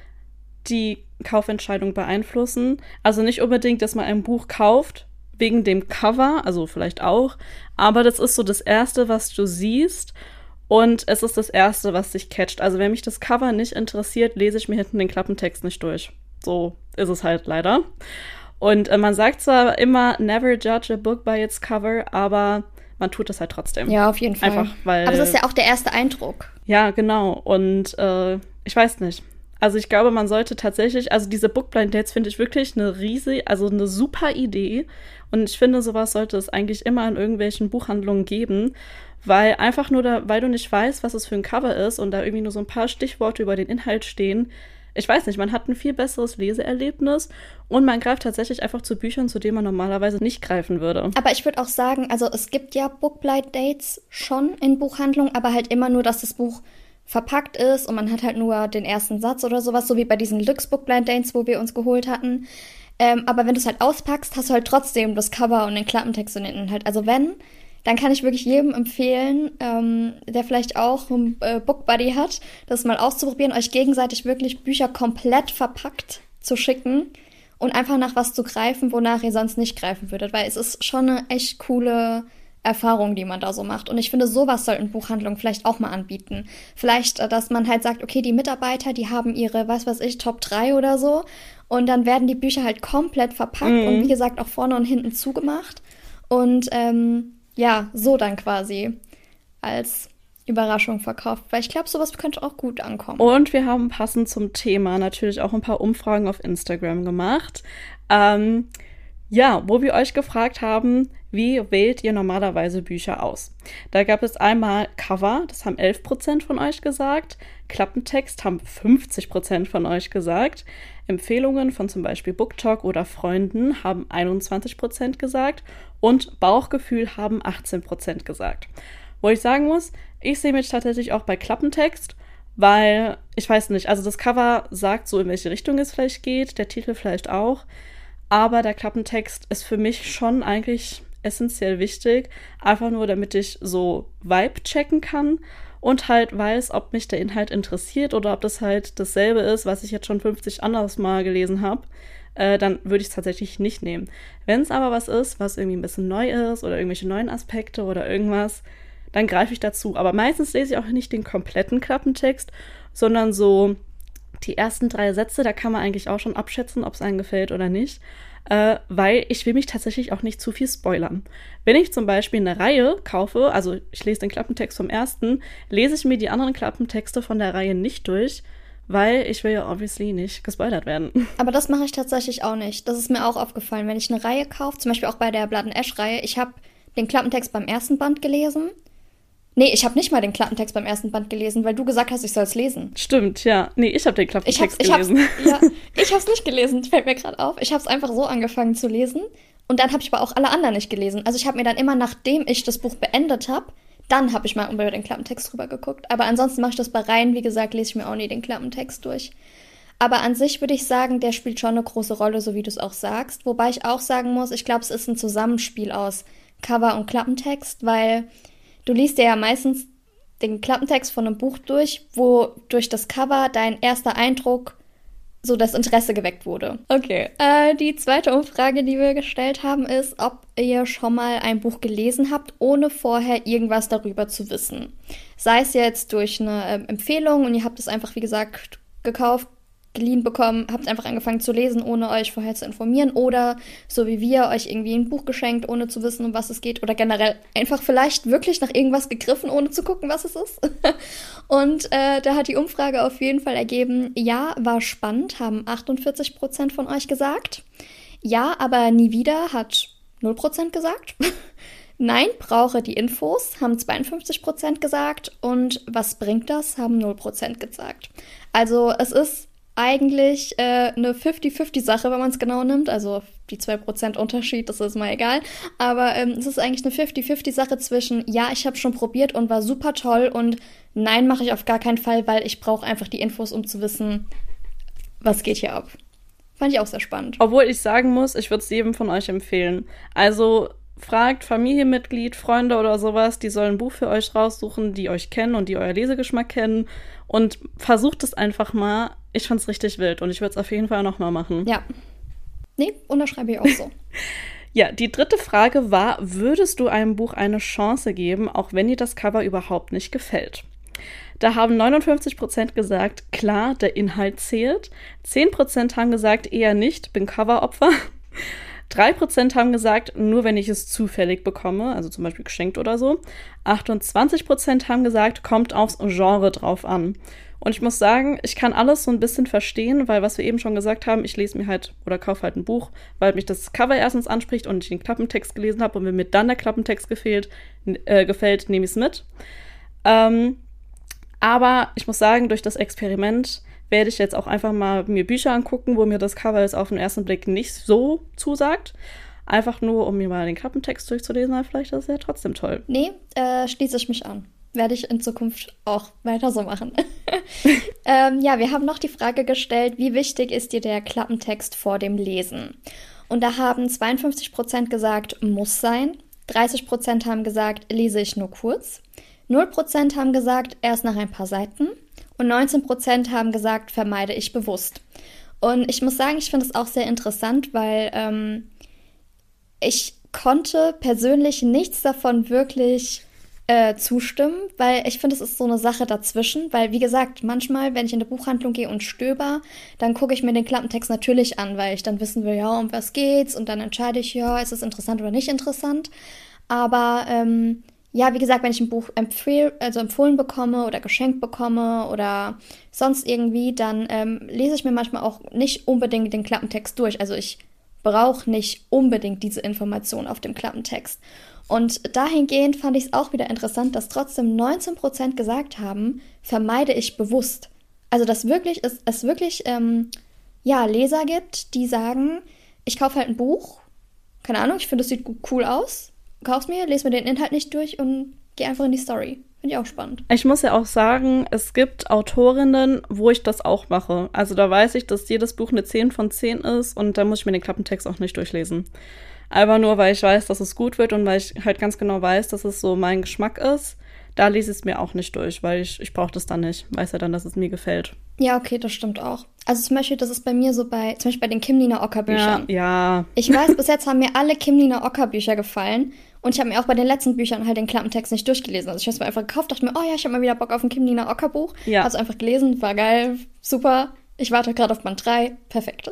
die Kaufentscheidung beeinflussen. Also nicht unbedingt, dass man ein Buch kauft wegen dem Cover, also vielleicht auch, aber das ist so das Erste, was du siehst und es ist das Erste, was dich catcht. Also wenn mich das Cover nicht interessiert, lese ich mir hinten den Klappentext nicht durch. So ist es halt leider. Und äh, man sagt zwar immer, never judge a book by its cover, aber man tut das halt trotzdem. Ja, auf jeden Fall. Einfach, weil, aber es ist ja auch der erste Eindruck. Ja, genau. Und äh, ich weiß nicht. Also ich glaube, man sollte tatsächlich, also diese Bookblind Dates finde ich wirklich eine riesige, also eine super Idee. Und ich finde, sowas sollte es eigentlich immer in irgendwelchen Buchhandlungen geben, weil einfach nur da, weil du nicht weißt, was es für ein Cover ist und da irgendwie nur so ein paar Stichworte über den Inhalt stehen. Ich weiß nicht, man hat ein viel besseres Leseerlebnis und man greift tatsächlich einfach zu Büchern, zu denen man normalerweise nicht greifen würde. Aber ich würde auch sagen, also es gibt ja Bookblind Dates schon in Buchhandlungen, aber halt immer nur, dass das Buch verpackt ist und man hat halt nur den ersten Satz oder sowas, so wie bei diesen Lux Bookblind Dates, wo wir uns geholt hatten. Ähm, aber wenn du es halt auspackst, hast du halt trotzdem das Cover und den Klappentext und den Inhalt. Also wenn, dann kann ich wirklich jedem empfehlen, ähm, der vielleicht auch einen äh, Bookbuddy hat, das mal auszuprobieren, euch gegenseitig wirklich Bücher komplett verpackt zu schicken und einfach nach was zu greifen, wonach ihr sonst nicht greifen würdet. Weil es ist schon eine echt coole Erfahrungen, die man da so macht. Und ich finde, sowas sollten Buchhandlungen vielleicht auch mal anbieten. Vielleicht, dass man halt sagt, okay, die Mitarbeiter, die haben ihre, was weiß ich, Top drei oder so. Und dann werden die Bücher halt komplett verpackt mhm. und wie gesagt auch vorne und hinten zugemacht. Und ähm, ja, so dann quasi als Überraschung verkauft. Weil ich glaube, sowas könnte auch gut ankommen. Und wir haben passend zum Thema natürlich auch ein paar Umfragen auf Instagram gemacht. Ähm, ja, wo wir euch gefragt haben, wie wählt ihr normalerweise Bücher aus? Da gab es einmal Cover, das haben elf Prozent von euch gesagt. Klappentext haben fünfzig Prozent von euch gesagt. Empfehlungen von zum Beispiel BookTok oder Freunden haben einundzwanzig Prozent gesagt. Und Bauchgefühl haben achtzehn Prozent gesagt. Wo ich sagen muss, ich sehe mich tatsächlich auch bei Klappentext, weil, ich weiß nicht, also das Cover sagt so, in welche Richtung es vielleicht geht, der Titel vielleicht auch. Aber der Klappentext ist für mich schon eigentlich essentiell wichtig, einfach nur, damit ich so Vibe checken kann und halt weiß, ob mich der Inhalt interessiert oder ob das halt dasselbe ist, was ich jetzt schon fünfzig anderes Mal gelesen habe, äh, dann würde ich es tatsächlich nicht nehmen. Wenn es aber was ist, was irgendwie ein bisschen neu ist oder irgendwelche neuen Aspekte oder irgendwas, dann greife ich dazu. Aber meistens lese ich auch nicht den kompletten Klappentext, sondern so die ersten drei Sätze, da kann man eigentlich auch schon abschätzen, ob es einem gefällt oder nicht, äh, weil ich will mich tatsächlich auch nicht zu viel spoilern. Wenn ich zum Beispiel eine Reihe kaufe, also ich lese den Klappentext vom ersten, lese ich mir die anderen Klappentexte von der Reihe nicht durch, weil ich will ja obviously nicht gespoilert werden. Aber das mache ich tatsächlich auch nicht. Das ist mir auch aufgefallen. Wenn ich eine Reihe kaufe, zum Beispiel auch bei der Blood and Ash-Reihe, ich habe den Klappentext beim ersten Band gelesen. Nee, ich habe nicht mal den Klappentext beim ersten Band gelesen, weil du gesagt hast, ich soll es lesen. Stimmt, ja. Nee, ich habe den Klappentext ich gelesen. Ich hab's, ja, ich habe es nicht gelesen, fällt mir gerade auf. Ich habe es einfach so angefangen zu lesen und dann habe ich aber auch alle anderen nicht gelesen. Also ich habe mir dann immer, nachdem ich das Buch beendet habe, dann habe ich mal über den Klappentext drüber geguckt. Aber ansonsten mache ich das bei Reihen, wie gesagt, lese ich mir auch nie den Klappentext durch. Aber an sich würde ich sagen, der spielt schon eine große Rolle, so wie du es auch sagst. Wobei ich auch sagen muss, ich glaube, es ist ein Zusammenspiel aus Cover und Klappentext, weil du liest dir ja meistens den Klappentext von einem Buch durch, wo durch das Cover dein erster Eindruck so das Interesse geweckt wurde. Okay. Äh, die zweite Umfrage, die wir gestellt haben, ist, ob ihr schon mal ein Buch gelesen habt, ohne vorher irgendwas darüber zu wissen. Sei es jetzt durch eine äh, Empfehlung und ihr habt es einfach, wie gesagt, gekauft, geliehen bekommen, habt einfach angefangen zu lesen, ohne euch vorher zu informieren oder so wie wir, euch irgendwie ein Buch geschenkt, ohne zu wissen, um was es geht oder generell einfach vielleicht wirklich nach irgendwas gegriffen, ohne zu gucken, was es ist. Und äh, da hat die Umfrage auf jeden Fall ergeben, ja, war spannend, haben achtundvierzig Prozent von euch gesagt. Ja, aber nie wieder hat null Prozent gesagt. Nein, brauche die Infos, haben zweiundfünfzig Prozent gesagt und was bringt das, haben null Prozent gesagt. Also es ist eigentlich äh, eine fünfzig fünfzig Sache, wenn man es genau nimmt. Also die zwei Prozent Unterschied, das ist mal egal. Aber ähm, es ist eigentlich eine fünfzig fünfzig Sache zwischen, ja, ich habe schon probiert und war super toll und nein, mache ich auf gar keinen Fall, weil ich brauche einfach die Infos, um zu wissen, was geht hier ab. Fand ich auch sehr spannend. Obwohl ich sagen muss, ich würde es jedem von euch empfehlen. Also fragt Familienmitglied, Freunde oder sowas, die sollen ein Buch für euch raussuchen, die euch kennen und die euer Lesegeschmack kennen und versucht es einfach mal. Ich fand's richtig wild und ich würde es auf jeden Fall nochmal machen. Ja. Nee, unterschreibe ich auch so. Ja, die dritte Frage war, würdest du einem Buch eine Chance geben, auch wenn dir das Cover überhaupt nicht gefällt? Da haben neunundfünfzig Prozent gesagt, klar, der Inhalt zählt. zehn Prozent haben gesagt, eher nicht, bin Coveropfer. drei Prozent haben gesagt, nur wenn ich es zufällig bekomme, also zum Beispiel geschenkt oder so. achtundzwanzig Prozent haben gesagt, kommt aufs Genre drauf an. Und ich muss sagen, ich kann alles so ein bisschen verstehen, weil was wir eben schon gesagt haben, ich lese mir halt oder kaufe halt ein Buch, weil mich das Cover erstens anspricht und ich den Klappentext gelesen habe und wenn mir dann der Klappentext gefällt, äh, gefällt nehme ich es mit. Ähm, aber ich muss sagen, durch das Experiment werde ich jetzt auch einfach mal mir Bücher angucken, wo mir das Cover jetzt auf den ersten Blick nicht so zusagt. Einfach nur, um mir mal den Klappentext durchzulesen, weil vielleicht ist es ja trotzdem toll. Nee, äh, schließe ich mich an. Werde ich in Zukunft auch weiter so machen. ähm, ja, wir haben noch die Frage gestellt, wie wichtig ist dir der Klappentext vor dem Lesen? Und da haben zweiundfünfzig Prozent gesagt, muss sein. dreißig Prozent haben gesagt, lese ich nur kurz. null Prozent haben gesagt, erst nach ein paar Seiten. Und neunzehn Prozent haben gesagt, vermeide ich bewusst. Und ich muss sagen, ich finde es auch sehr interessant, weil ähm, ich konnte persönlich nichts davon wirklich äh, zustimmen, weil ich finde, es ist so eine Sache dazwischen, weil, wie gesagt, manchmal, wenn ich in eine Buchhandlung gehe und stöber, dann gucke ich mir den Klappentext natürlich an, weil ich dann wissen will, ja, um was geht's, und dann entscheide ich, ja, ist es interessant oder nicht interessant. Aber ähm, ja, wie gesagt, wenn ich ein Buch empfehl, also empfohlen bekomme oder geschenkt bekomme oder sonst irgendwie, dann ähm, lese ich mir manchmal auch nicht unbedingt den Klappentext durch. Also ich brauche nicht unbedingt diese Information auf dem Klappentext. Und dahingehend fand ich es auch wieder interessant, dass trotzdem neunzehn Prozent gesagt haben, vermeide ich bewusst. Also dass wirklich es, es wirklich ähm, ja, Leser gibt, die sagen, ich kaufe halt ein Buch, keine Ahnung, ich finde, es sieht cool aus, kauf's mir, lese mir den Inhalt nicht durch und gehe einfach in die Story. Finde ich auch spannend. Ich muss ja auch sagen, es gibt Autorinnen, wo ich das auch mache. Also da weiß ich, dass jedes Buch eine zehn von zehn ist und da muss ich mir den Klappentext auch nicht durchlesen. Einfach nur, weil ich weiß, dass es gut wird und weil ich halt ganz genau weiß, dass es so mein Geschmack ist. Da lese ich es mir auch nicht durch, weil ich, ich brauche das dann nicht. Weiß ja dann, dass es mir gefällt. Ja, okay, das stimmt auch. Also zum Beispiel, das ist bei mir so bei, zum Beispiel bei den Kim-Nina Ocker-Büchern. Ja, ja. Ich weiß, bis jetzt haben mir alle Kim-Nina Ocker-Bücher gefallen. Und ich habe mir auch bei den letzten Büchern halt den Klappentext nicht durchgelesen. Also ich habe es mir einfach gekauft, dachte mir, oh ja, ich habe mal wieder Bock auf ein Kim-Nina Ocker-Buch. Ja. Habe es einfach gelesen, war geil, super. Ich warte gerade auf Band drei, perfekt.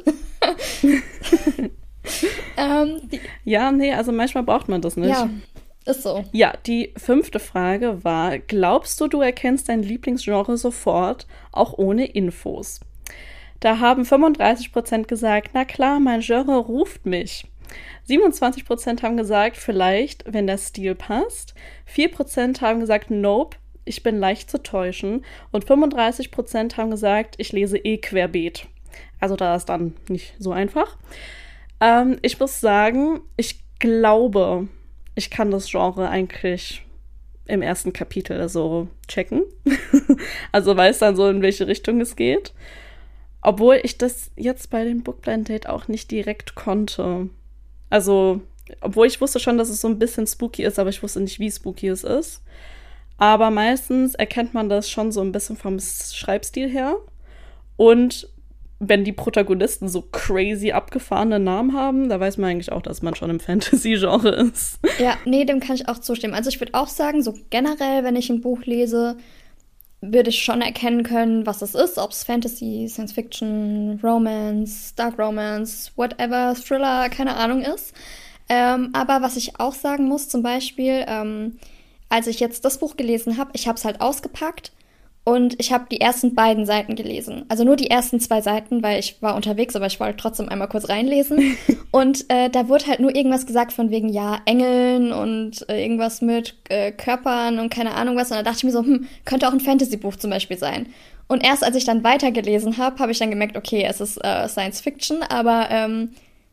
ähm, die, ja, nee, also manchmal braucht man das nicht. ja, ist so. Ja, die fünfte Frage war, glaubst du, du erkennst dein Lieblingsgenre sofort, auch ohne Infos? Da haben fünfunddreißig Prozent gesagt, na klar, mein Genre ruft mich. siebenundzwanzig Prozent haben gesagt, vielleicht, wenn der Stil passt. vier Prozent haben gesagt, nope, ich bin leicht zu täuschen. Und fünfunddreißig Prozent haben gesagt, ich lese eh querbeet. Also da ist dann nicht so einfach. Ähm, ich muss sagen, ich glaube, ich kann das Genre eigentlich im ersten Kapitel so checken. Also weiß dann so, in welche Richtung es geht. Obwohl ich das jetzt bei dem Bookblind Date auch nicht direkt konnte. Also, obwohl ich wusste schon, dass es so ein bisschen spooky ist, aber ich wusste nicht, wie spooky es ist. Aber meistens erkennt man das schon so ein bisschen vom Schreibstil her. Und wenn die Protagonisten so crazy abgefahrene Namen haben, da weiß man eigentlich auch, dass man schon im Fantasy-Genre ist. Ja, nee, dem kann ich auch zustimmen. Also ich würde auch sagen, so generell, wenn ich ein Buch lese, würde ich schon erkennen können, was es ist, ob es Fantasy, Science Fiction, Romance, Dark Romance, whatever, Thriller, keine Ahnung ist. Ähm, aber was ich auch sagen muss, zum Beispiel, ähm, als ich jetzt das Buch gelesen habe, ich habe es halt ausgepackt und ich habe die ersten beiden Seiten gelesen. Also nur die ersten zwei Seiten, weil ich war unterwegs, aber ich wollte trotzdem einmal kurz reinlesen. Und äh, da wurde halt nur irgendwas gesagt von wegen, ja, Engeln und äh, irgendwas mit äh, Körpern und keine Ahnung was. Und da dachte ich mir so, hm, könnte auch ein Fantasy-Buch zum Beispiel sein. Und erst als ich dann weitergelesen habe, habe ich dann gemerkt, okay, es ist äh, Science Fiction, aber ähm,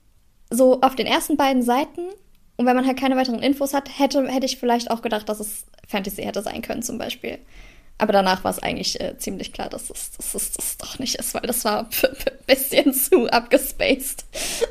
so auf den ersten beiden Seiten, und wenn man halt keine weiteren Infos hat, hätte, hätte ich vielleicht auch gedacht, dass es Fantasy hätte sein können zum Beispiel. Aber danach war es eigentlich äh, ziemlich klar, dass es, dass es das doch nicht ist, weil das war ein bisschen zu abgespaced.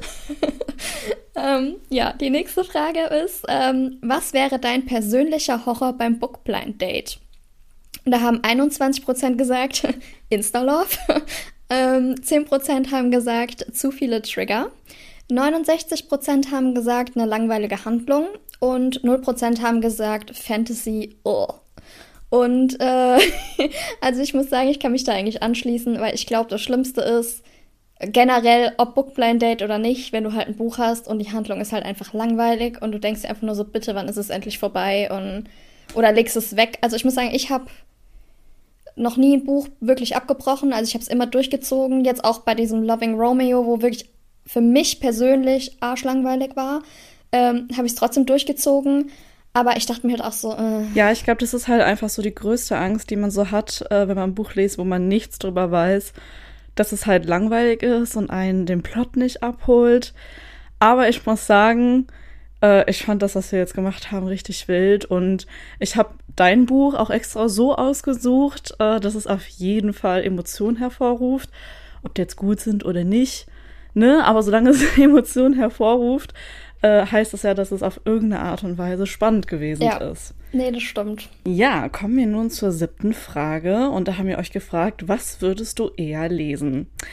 ähm, ja, die nächste Frage ist, ähm, was wäre dein persönlicher Horror beim Bookblind Date? Und da haben einundzwanzig Prozent gesagt, Insta-Love. ähm, zehn Prozent haben gesagt, zu viele Trigger. neunundsechzig Prozent haben gesagt, eine langweilige Handlung. Und null Prozent haben gesagt, Fantasy, oh. Und äh, also ich muss sagen, ich kann mich da eigentlich anschließen, weil ich glaube, das Schlimmste ist generell, ob Bookblind Date oder nicht, wenn du halt ein Buch hast und die Handlung ist halt einfach langweilig und du denkst dir einfach nur so, bitte, wann ist es endlich vorbei? Und oder legst es weg. Also ich muss sagen, ich habe noch nie ein Buch wirklich abgebrochen, also ich habe es immer durchgezogen, jetzt auch bei diesem Loving Romeo, wo wirklich für mich persönlich arschlangweilig war, ähm, habe ich es trotzdem durchgezogen. Aber ich dachte mir halt auch so, äh. Ja, ich glaube, das ist halt einfach so die größte Angst, die man so hat, äh, wenn man ein Buch liest, wo man nichts drüber weiß, dass es halt langweilig ist und einen den Plot nicht abholt. Aber ich muss sagen, äh, ich fand das, was wir jetzt gemacht haben, richtig wild. Und ich habe dein Buch auch extra so ausgesucht, äh, dass es auf jeden Fall Emotionen hervorruft. Ob die jetzt gut sind oder nicht, ne? Aber solange es Emotionen hervorruft, Äh, heißt es ja, dass es auf irgendeine Art und Weise spannend gewesen ja. ist. Nee, das stimmt. Ja, kommen wir nun zur siebten Frage. Und da haben wir euch gefragt, was würdest du eher lesen?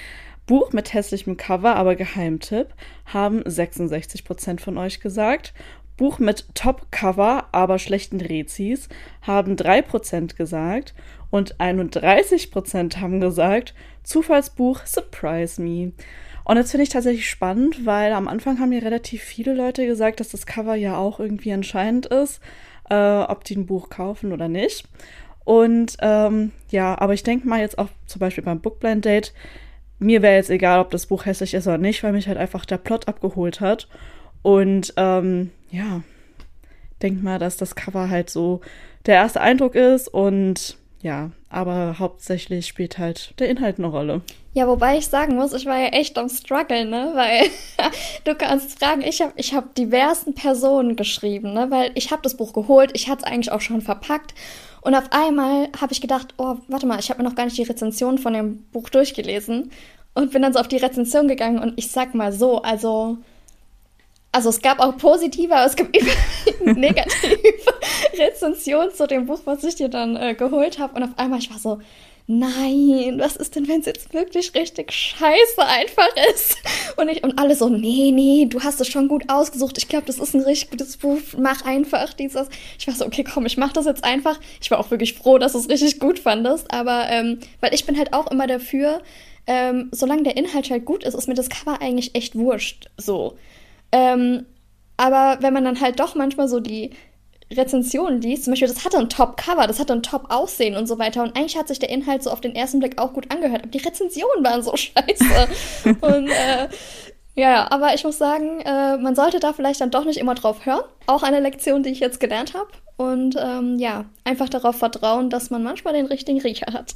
Buch mit hässlichem Cover, aber Geheimtipp, haben sechsundsechzig Prozent von euch gesagt. Buch mit Top-Cover, aber schlechten Rezis, haben drei Prozent gesagt. Und einunddreißig Prozent haben gesagt, Zufallsbuch Surprise Me. Und das finde ich tatsächlich spannend, weil am Anfang haben mir relativ viele Leute gesagt, dass das Cover ja auch irgendwie entscheidend ist, äh, ob die ein Buch kaufen oder nicht. Und ähm, ja, aber ich denke mal jetzt auch zum Beispiel beim Bookblind Date, mir wäre jetzt egal, ob das Buch hässlich ist oder nicht, weil mich halt einfach der Plot abgeholt hat. Und ähm, ja, denk mal, dass das Cover halt so der erste Eindruck ist und ja, aber hauptsächlich spielt halt der Inhalt eine Rolle. Ja, wobei ich sagen muss, ich war ja echt am Struggle, ne, weil du kannst fragen, ich habe ich hab diversen Personen geschrieben, ne, weil ich habe das Buch geholt, ich hatte es eigentlich auch schon verpackt und auf einmal habe ich gedacht, oh, warte mal, ich habe mir noch gar nicht die Rezension von dem Buch durchgelesen und bin dann so auf die Rezension gegangen und ich sag mal so, also Also es gab auch positive, aber es gab immer negative Rezensionen zu dem Buch, was ich dir dann äh, geholt habe. Und auf einmal, ich war so, nein, was ist denn, wenn es jetzt wirklich richtig scheiße einfach ist? Und, ich, und alle so, nee, nee, du hast es schon gut ausgesucht. Ich glaube, das ist ein richtig gutes Buch. Mach einfach dieses. Ich war so, okay, komm, ich mach das jetzt einfach. Ich war auch wirklich froh, dass du es richtig gut fandest. Aber, ähm, weil ich bin halt auch immer dafür, ähm, solange der Inhalt halt gut ist, ist mir das Cover eigentlich echt wurscht. So. Ähm, aber wenn man dann halt doch manchmal so die Rezensionen liest, zum Beispiel, das hatte ein Top-Cover, das hatte ein Top-Aussehen und so weiter und eigentlich hat sich der Inhalt so auf den ersten Blick auch gut angehört, aber die Rezensionen waren so scheiße. und äh, ja, aber ich muss sagen, äh, man sollte da vielleicht dann doch nicht immer drauf hören. Auch eine Lektion, die ich jetzt gelernt habe. Und ähm, ja, einfach darauf vertrauen, dass man manchmal den richtigen Riecher hat.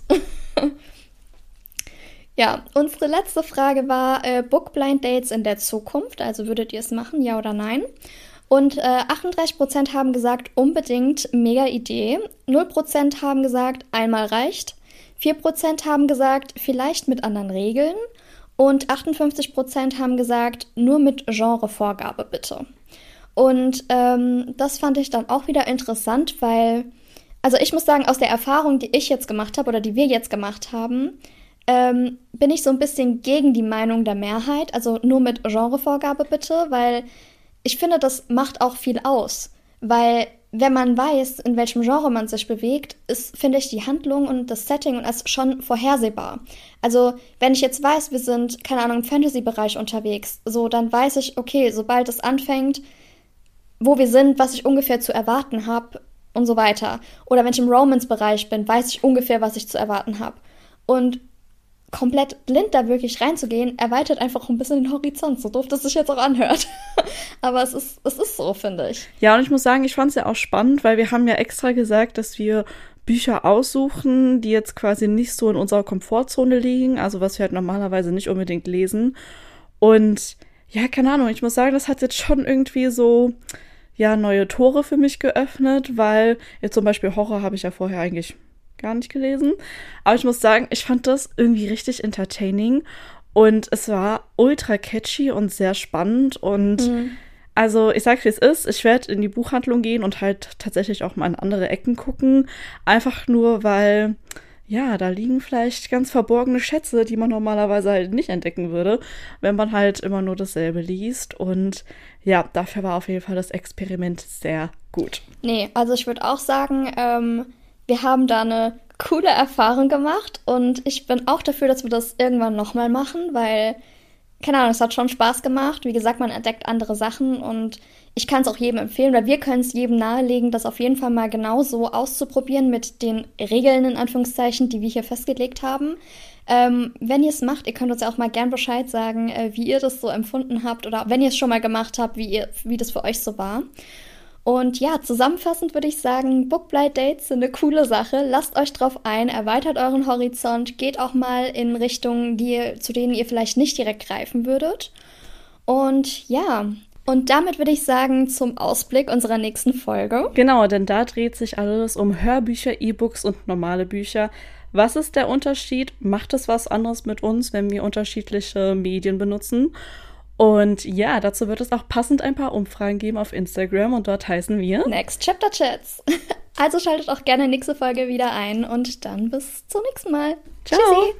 Ja, unsere letzte Frage war äh, Bookblind Dates in der Zukunft. Also würdet ihr es machen, ja oder nein? Und äh, achtunddreißig Prozent haben gesagt, unbedingt, mega Idee. null Prozent haben gesagt, einmal reicht. vier Prozent haben gesagt, vielleicht mit anderen Regeln. Und achtundfünfzig Prozent haben gesagt, nur mit Genrevorgabe bitte. Und ähm, das fand ich dann auch wieder interessant, weil, also ich muss sagen, aus der Erfahrung, die ich jetzt gemacht habe oder die wir jetzt gemacht haben, Ähm, bin ich so ein bisschen gegen die Meinung der Mehrheit, also nur mit Genrevorgabe bitte, weil ich finde, das macht auch viel aus. Weil wenn man weiß, in welchem Genre man sich bewegt, ist, finde ich, die Handlung und das Setting und alles schon vorhersehbar. Also wenn ich jetzt weiß, wir sind, keine Ahnung, im Fantasy-Bereich unterwegs, so, dann weiß ich, okay, sobald es anfängt, wo wir sind, was ich ungefähr zu erwarten habe und so weiter. Oder wenn ich im Romance-Bereich bin, weiß ich ungefähr, was ich zu erwarten habe. Und komplett blind da wirklich reinzugehen, erweitert einfach ein bisschen den Horizont, so doof das sich jetzt auch anhört. Aber es ist, es ist so, finde ich. Ja, und ich muss sagen, ich fand es ja auch spannend, weil wir haben ja extra gesagt, dass wir Bücher aussuchen, die jetzt quasi nicht so in unserer Komfortzone liegen, also was wir halt normalerweise nicht unbedingt lesen. Und ja, keine Ahnung, ich muss sagen, das hat jetzt schon irgendwie so, ja, neue Tore für mich geöffnet, weil jetzt zum Beispiel Horror habe ich ja vorher eigentlich gar nicht gelesen. Aber ich muss sagen, ich fand das irgendwie richtig entertaining und es war ultra catchy und sehr spannend und mhm. also ich sag, wie es ist, ich werde in die Buchhandlung gehen und halt tatsächlich auch mal in andere Ecken gucken, einfach nur, weil ja, da liegen vielleicht ganz verborgene Schätze, die man normalerweise halt nicht entdecken würde, wenn man halt immer nur dasselbe liest und ja, dafür war auf jeden Fall das Experiment sehr gut. Nee, also ich würde auch sagen, ähm wir haben da eine coole Erfahrung gemacht und ich bin auch dafür, dass wir das irgendwann nochmal machen, weil, keine Ahnung, es hat schon Spaß gemacht. Wie gesagt, man entdeckt andere Sachen und ich kann es auch jedem empfehlen, weil wir können es jedem nahelegen, das auf jeden Fall mal genauso auszuprobieren mit den Regeln, in Anführungszeichen, die wir hier festgelegt haben. Ähm, wenn ihr es macht, ihr könnt uns ja auch mal gern Bescheid sagen, äh, wie ihr das so empfunden habt oder wenn ihr es schon mal gemacht habt, wie, ihr, wie das für euch so war. Und ja, zusammenfassend würde ich sagen, Bookblind Dates sind eine coole Sache. Lasst euch drauf ein, erweitert euren Horizont, geht auch mal in Richtungen, die, zu denen ihr vielleicht nicht direkt greifen würdet. Und ja, und damit würde ich sagen, zum Ausblick unserer nächsten Folge. Genau, denn da dreht sich alles um Hörbücher, E-Books und normale Bücher. Was ist der Unterschied? Macht es was anderes mit uns, wenn wir unterschiedliche Medien benutzen? Und ja, dazu wird es auch passend ein paar Umfragen geben auf Instagram und dort heißen wir Next Chapter Chats. Also schaltet auch gerne nächste Folge wieder ein und dann bis zum nächsten Mal. Ciao. Tschüssi.